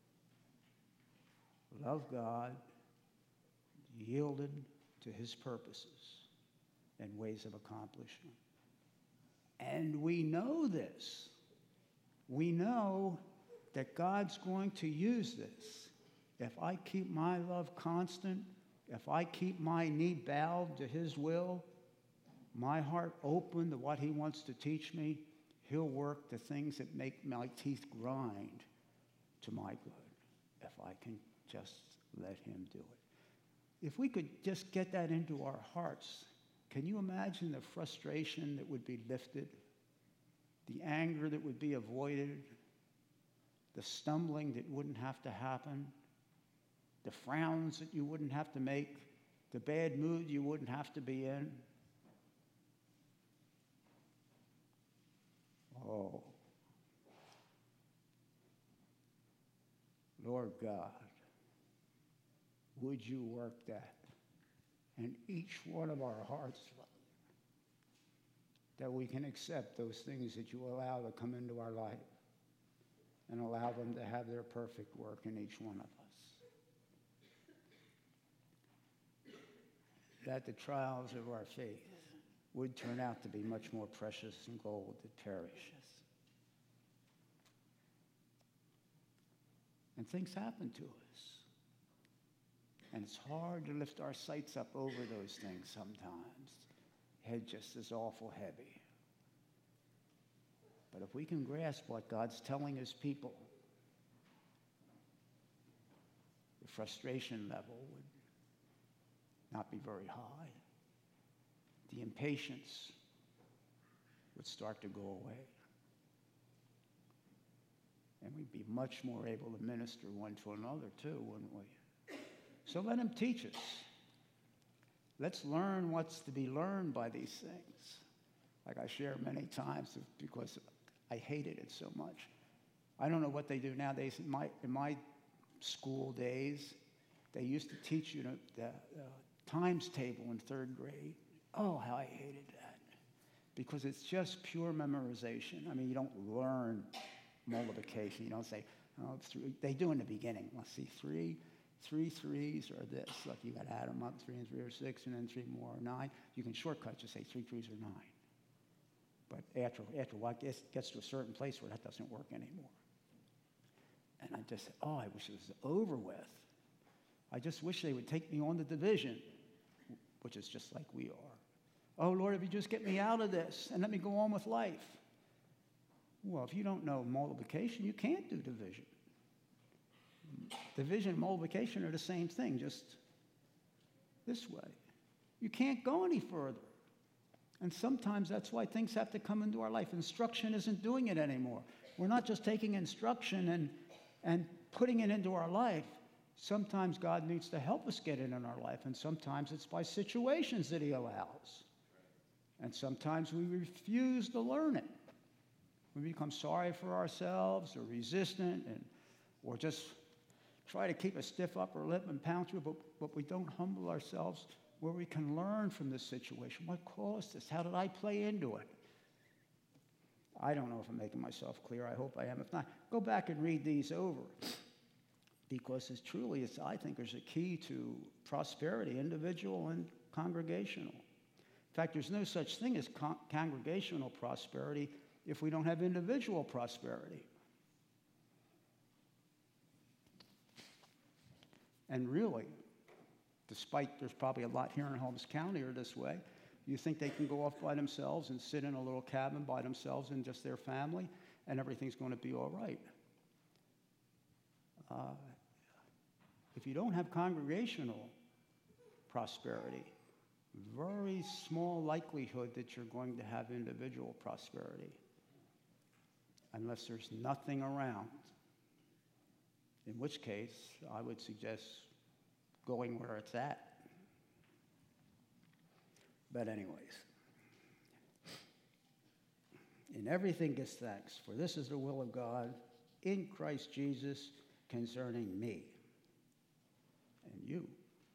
Love God, yielded to his purposes and ways of accomplishment. And we know this. We know that God's going to use this. If I keep my love constant, if I keep my knee bowed to his will, my heart open to what he wants to teach me, he'll work the things that make my teeth grind to my good, if I can just let him do it. If we could just get that into our hearts, can you imagine the frustration that would be lifted, the anger that would be avoided, the stumbling that wouldn't have to happen, the frowns that you wouldn't have to make, the bad mood you wouldn't have to be in? Oh, Lord God, would you work that in each one of our hearts, that we can accept those things that you allow to come into our life and allow them to have their perfect work in each one of us. That the trials of our faith would turn out to be much more precious than gold that perishes. And things happen to us. And it's hard to lift our sights up over those things sometimes. Head just is awful heavy. But if we can grasp what God's telling his people, the frustration level would not be very high. The impatience would start to go away. And we'd be much more able to minister one to another too, wouldn't we? So let him teach us. Let's learn what's to be learned by these things. Like I share many times because I hated it so much. I don't know what they do nowadays. In my, in my school days, they used to teach you the, the times table in third grade. Oh, how I hated that. Because it's just pure memorization. I mean, you don't learn multiplication. You don't say, oh, three. They do in the beginning. Let's see, three. Three threes are this. Like you got to add them up. Three and three are six, and then three more are nine. You can shortcut, just say three threes are nine. But after after what gets, gets to a certain place where that doesn't work anymore. And I just said, oh, I wish it was over with. I just wish they would take me on the division, which is just like we are. Oh, Lord, if you just get me out of this and let me go on with life. Well, if you don't know multiplication, you can't do division. Division and multiplication are the same thing, just this way. You can't go any further. And sometimes that's why things have to come into our life. Instruction isn't doing it anymore. We're not just taking instruction and, and putting it into our life. Sometimes God needs to help us get it in our life, and sometimes it's by situations that he allows. And sometimes we refuse to learn it. We become sorry for ourselves or resistant, and or just try to keep a stiff upper lip and pound through, but, but we don't humble ourselves where we can learn from this situation. What caused this? How did I play into it? I don't know if I'm making myself clear. I hope I am. If not, go back and read these over. Because it's truly, it's, I think, there's a key to prosperity, individual and congregational. In fact, there's no such thing as con- congregational prosperity if we don't have individual prosperity. And really, despite there's probably a lot here in Holmes County are this way, you think they can go off by themselves and sit in a little cabin by themselves and just their family, and everything's going to be all right. Uh, if you don't have congregational prosperity, very small likelihood that you're going to have individual prosperity, unless there's nothing around. In which case, I would suggest going where it's at. But anyways, in everything give thanks, for this is the will of God in Christ Jesus concerning me and you.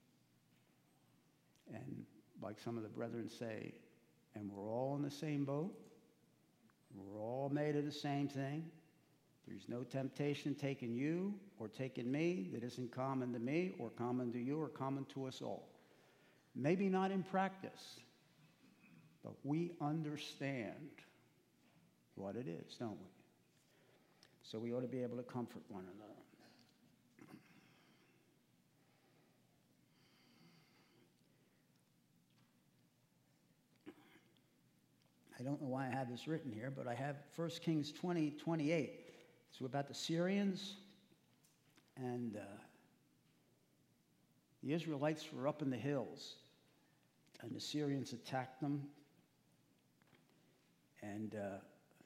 And like some of the brethren say, and we're all in the same boat. We're all made of the same thing. There's no temptation taking you or taking me that isn't common to me or common to you or common to us all. Maybe not in practice, but we understand what it is, don't we? So we ought to be able to comfort one another. I don't know why I have this written here, but I have First Kings twenty, twenty-eight. It's about the Syrians, and uh, The Israelites were up in the hills, and the Syrians attacked them, and uh,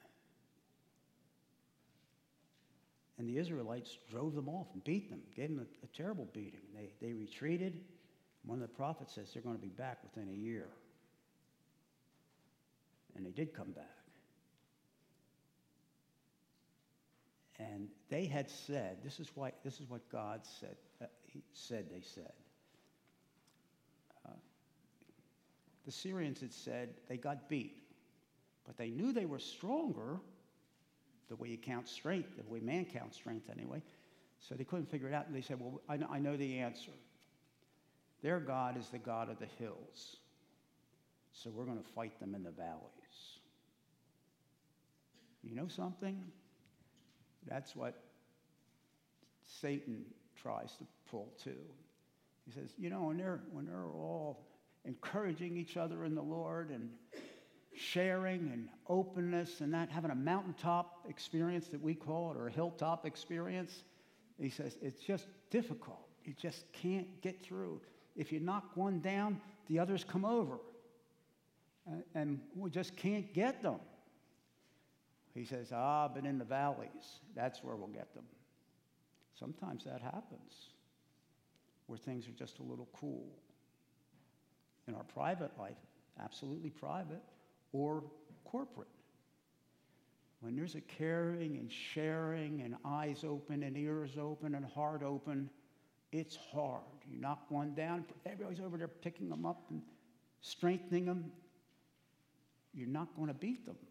and the Israelites drove them off and beat them, gave them a, a terrible beating. They, they retreated. One of the prophets says they're going to be back within a year. And they did come back. And they had said, this is why, this is what God said, uh, he said they said. Uh, the Syrians had said they got beat, but they knew they were stronger, the way you count strength, the way man counts strength anyway. So they couldn't figure it out. And they said, well, I know, I know the answer. Their God is the God of the hills. So we're going to fight them in the valleys. You know something? That's what Satan tries to pull too. He says, you know, when they're, when they're all encouraging each other in the Lord and sharing and openness and not having a mountaintop experience that we call it, or a hilltop experience, he says it's just difficult. You just can't get through. If you knock one down, the others come over. And, and we just can't get them. He says, ah, but in the valleys, that's where we'll get them. Sometimes that happens, where things are just a little cool. In our private life, absolutely private, or corporate. When there's a caring and sharing and eyes open and ears open and heart open, it's hard. You knock one down, everybody's over there picking them up and strengthening them. You're not going to beat them.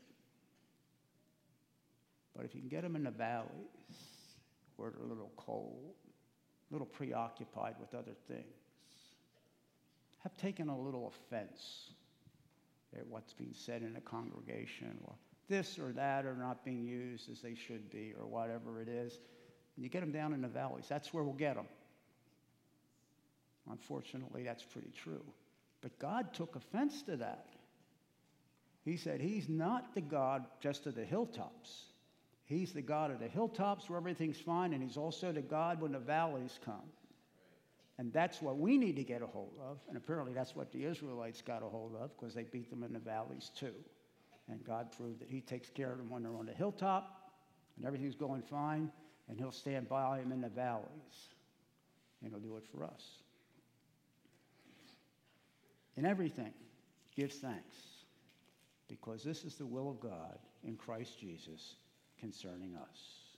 But if you can get them in the valleys, where they're a little cold, a little preoccupied with other things, have taken a little offense at what's being said in a congregation, or this or that are not being used as they should be, or whatever it is, and you get them down in the valleys, that's where we'll get them. Unfortunately, that's pretty true. But God took offense to that. He said he's not the God just of the hilltops. He's the God of the hilltops where everything's fine, and he's also the God when the valleys come. And that's what we need to get a hold of. And apparently that's what the Israelites got a hold of, because they beat them in the valleys too. And God proved that he takes care of them when they're on the hilltop and everything's going fine, and he'll stand by them in the valleys. And he'll do it for us. In everything, give thanks, because this is the will of God in Christ Jesus concerning us.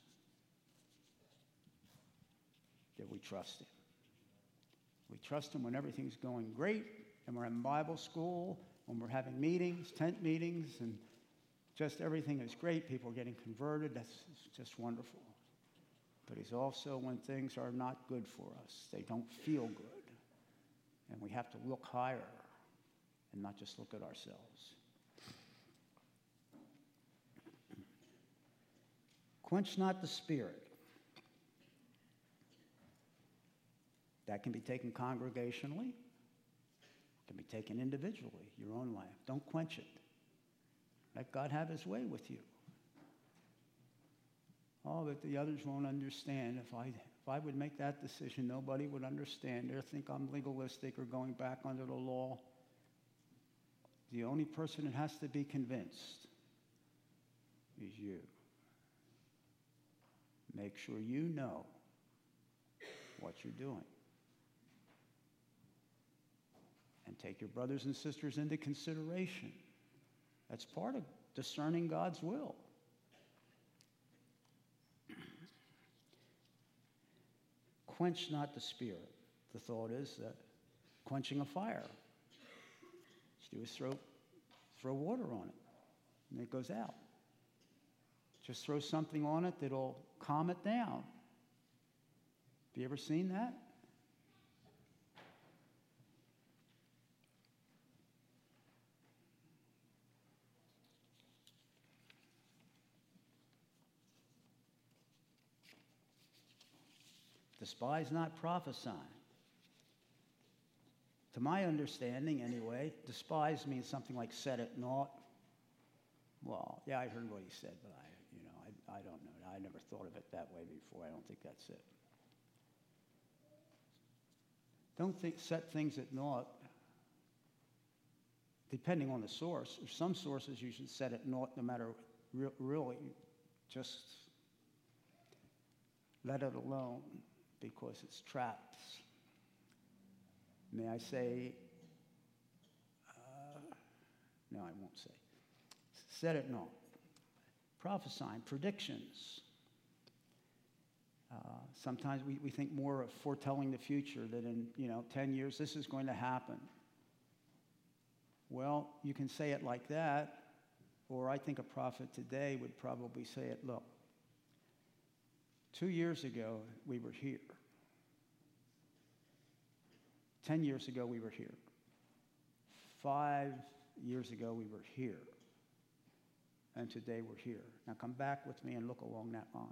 That we trust him. We trust him when everything's going great, and we're in Bible school, when we're having meetings, tent meetings, and just everything is great. People are getting converted. That's just wonderful. But he's also when things are not good for us. They don't feel good. And we have to look higher and not just look at ourselves. Quench not the spirit. That can be taken congregationally. It can be taken individually, your own life. Don't quench it. Let God have his way with you. Oh, but the others won't understand. If I, if I would make that decision, nobody would understand. They'll think I'm legalistic or going back under the law. The only person that has to be convinced is you. Make sure you know what you're doing. And take your brothers and sisters into consideration. That's part of discerning God's will. Quench not the spirit. The thought is that quenching a fire. What you do is throw, throw water on it, and it goes out. Just throw something on it that'll calm it down. Have you ever seen that? Despise not prophesying. To my understanding, anyway, despise means something like set at naught. Well, yeah, I heard what he said, but I, you know, I, I don't know. I never thought of it that way before. I don't think that's it. Don't think, set things at naught, depending on the source. There's some sources you should set at naught no matter, re- really, just let it alone because it's traps. May I say, uh, no, I won't say. Set it naught. Prophesying, predictions. Uh, sometimes we, we think more of foretelling the future, that in, you know, ten years this is going to happen. Well, you can say it like that, or I think a prophet today would probably say it, look, two years ago we were here. Ten years ago we were here. Five years ago we were here. And today we're here. Now come back with me and look along that line.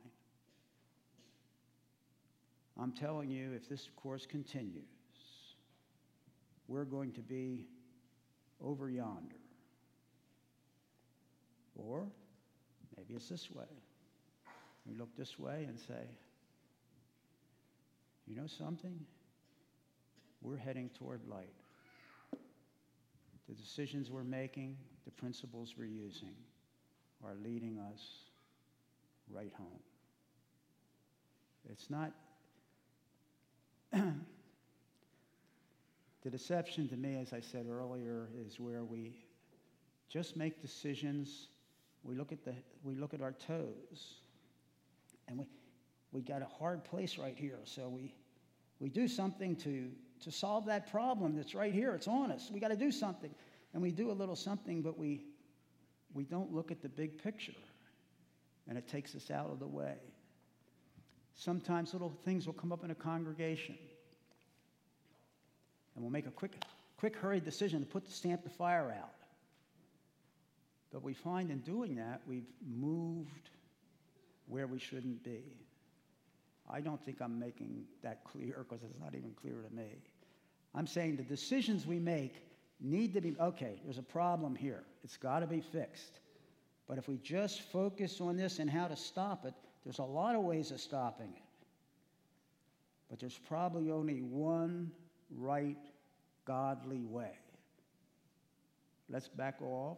I'm telling you, if this course continues, we're going to be over yonder. Or maybe it's this way. We look this way and say, you know something? We're heading toward light. The decisions we're making, the principles we're using, are leading us right home. It's not... The deception to me, as I said earlier, is where we just make decisions. We look at the we look at our toes, and we we got a hard place right here. So we we do something to to solve that problem that's right here. It's on us. We got to do something, and we do a little something, but we we don't look at the big picture, and it takes us out of the way. Sometimes little things will come up in a congregation, and we'll make a quick, quick, hurried decision to put the stamp the fire out. But we find in doing that, we've moved where we shouldn't be. I don't think I'm making that clear because it's not even clear to me. I'm saying the decisions we make need to be, okay, there's a problem here. It's got to be fixed. But if we just focus on this and how to stop it, there's a lot of ways of stopping it. But there's probably only one right, godly way. Let's back off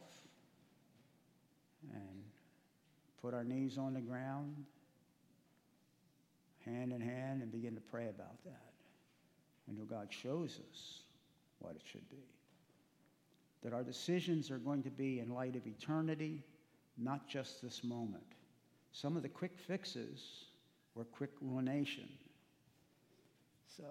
and put our knees on the ground, hand in hand, and begin to pray about that. Until God shows us what it should be. That our decisions are going to be in light of eternity, not just this moment. Some of the quick fixes were quick ruination. So,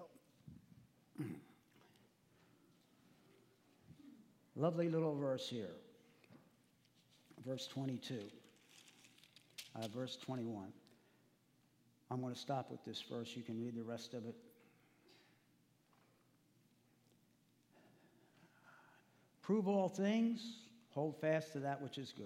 lovely little verse here. Verse twenty-two. Uh, verse twenty-one. I'm going to stop with this verse. You can read the rest of it. Prove all things, hold fast to that which is good.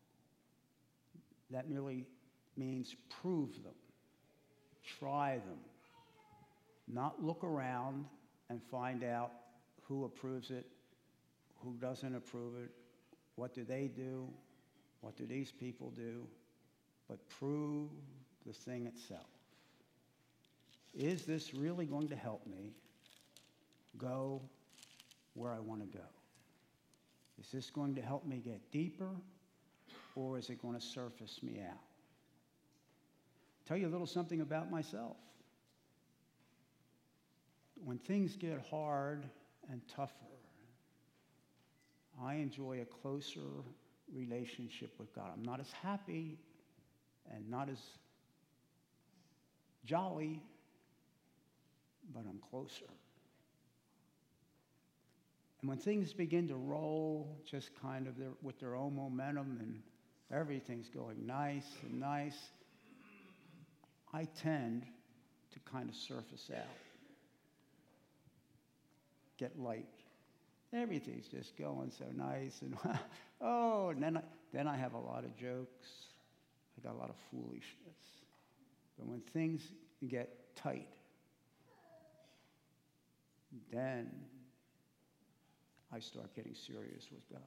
That merely means prove them, try them, not look around and find out who approves it, who doesn't approve it, what do they do, what do these people do, but prove the thing itself. Is this really going to help me go where I want to go? Is this going to help me get deeper, or is it going to surface me out? Tell you a little something about myself. When things get hard and tougher, I enjoy a closer relationship with God. I'm not as happy and not as jolly, but I'm closer. And when things begin to roll just kind of their, with their own momentum and everything's going nice and nice, I tend to kind of surface out, get light. Everything's just going so nice, and oh, and then I, then I have a lot of jokes. I got a lot of foolishness. But when things get tight, then I start getting serious with God.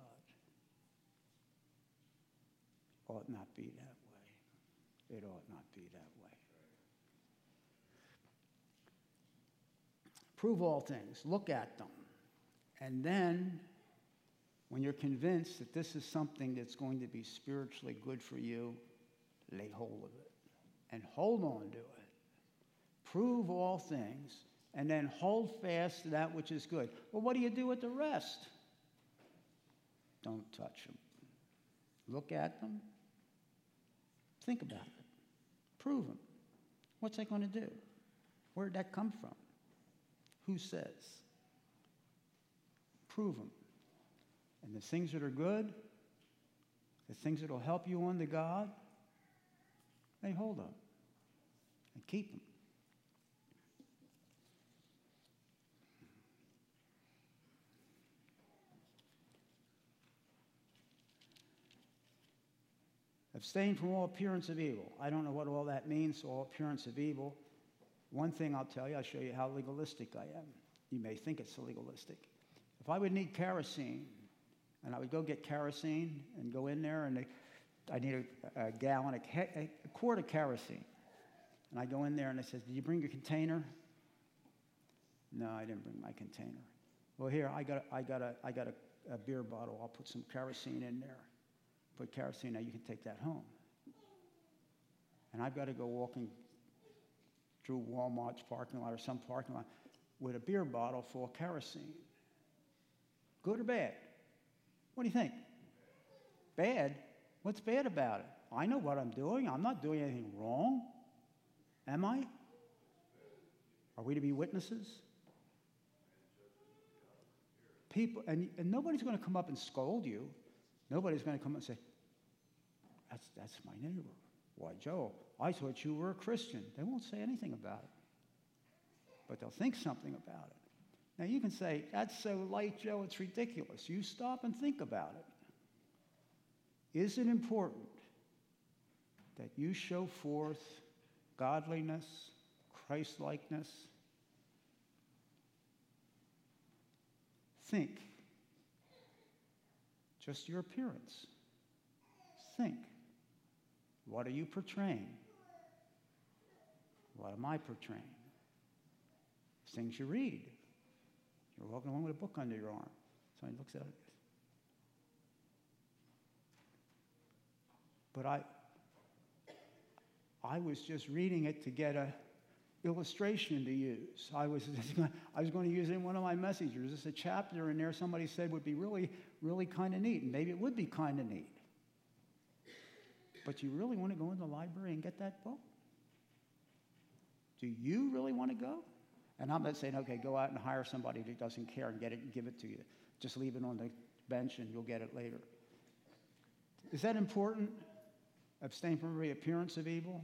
Ought not be that way. It ought not be that way. Prove all things. Look at them. And then, when you're convinced that this is something that's going to be spiritually good for you, lay hold of it. And hold on to it. Prove all things. And then hold fast to that which is good. Well, what do you do with the rest? Don't touch them. Look at them. Think about it. Prove them. What's that going to do? Where did that come from? Who says? Prove them. And the things that are good, the things that will help you on to God, lay hold of them and keep them. Abstain from all appearance of evil. I don't know what all that means, all appearance of evil. One thing I'll tell you, I'll show you how legalistic I am. You may think it's legalistic. If I would need kerosene, and I would go get kerosene and go in there, and they, I need a, a gallon, a, a quart of kerosene. And I go in there, and they says, did you bring your container? No, I didn't bring my container. Well, here, I got, I got, a, I got a, a beer bottle. I'll put some kerosene in there. Put kerosene, now you can take that home. And I've got to go walking through Walmart's parking lot or some parking lot with a beer bottle full of kerosene. Good or bad? What do you think? Bad? What's bad about it? I know what I'm doing. I'm not doing anything wrong. Am I? Are we to be witnesses? People, and, and nobody's going to come up and scold you. Nobody's going to come up and say, that's, that's my neighbor. Why, Joe, I thought you were a Christian. They won't say anything about it. But they'll think something about it. Now, you can say, that's so light, Joe, it's ridiculous. You stop and think about it. Is it important that you show forth godliness, Christ-likeness? Think. Just your appearance. Think. What are you portraying? What am I portraying? Things you read. You're walking along with a book under your arm. Somebody looks at it. But I, I was just reading it to get a illustration to use. I was, I was going to use it in one of my messages. There's a chapter in there somebody said would be really, really kind of neat, and maybe it would be kind of neat. But you really want to go in the library and get that book? Do you really want to go? And I'm not saying, okay, go out and hire somebody that doesn't care and get it and give it to you. Just leave it on the bench and you'll get it later. Is that important? Abstain from every appearance of evil?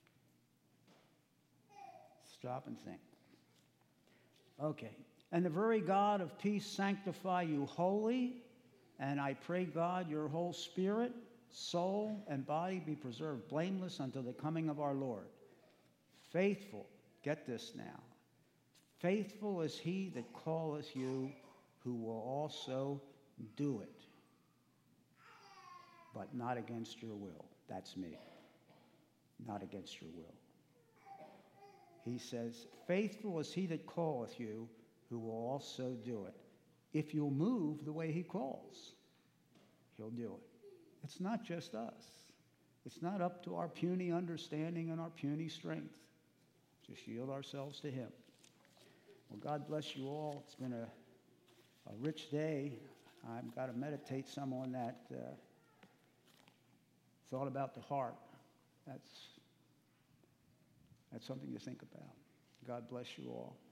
Stop and think. Okay. And the very God of peace sanctify you wholly, and I pray God your whole spirit, soul, and body be preserved blameless until the coming of our Lord. Faithful, get this now, faithful is he that calleth you, who will also do it, but not against your will. That's me. Not against your will. He says, faithful is he that calleth you, who will also do it. If you'll move the way he calls, he'll do it. It's not just us. It's not up to our puny understanding and our puny strength. Just yield ourselves to him. Well, God bless you all. It's been a, a rich day. I've got to meditate some on that uh, thought about the heart. That's, that's something to think about. God bless you all.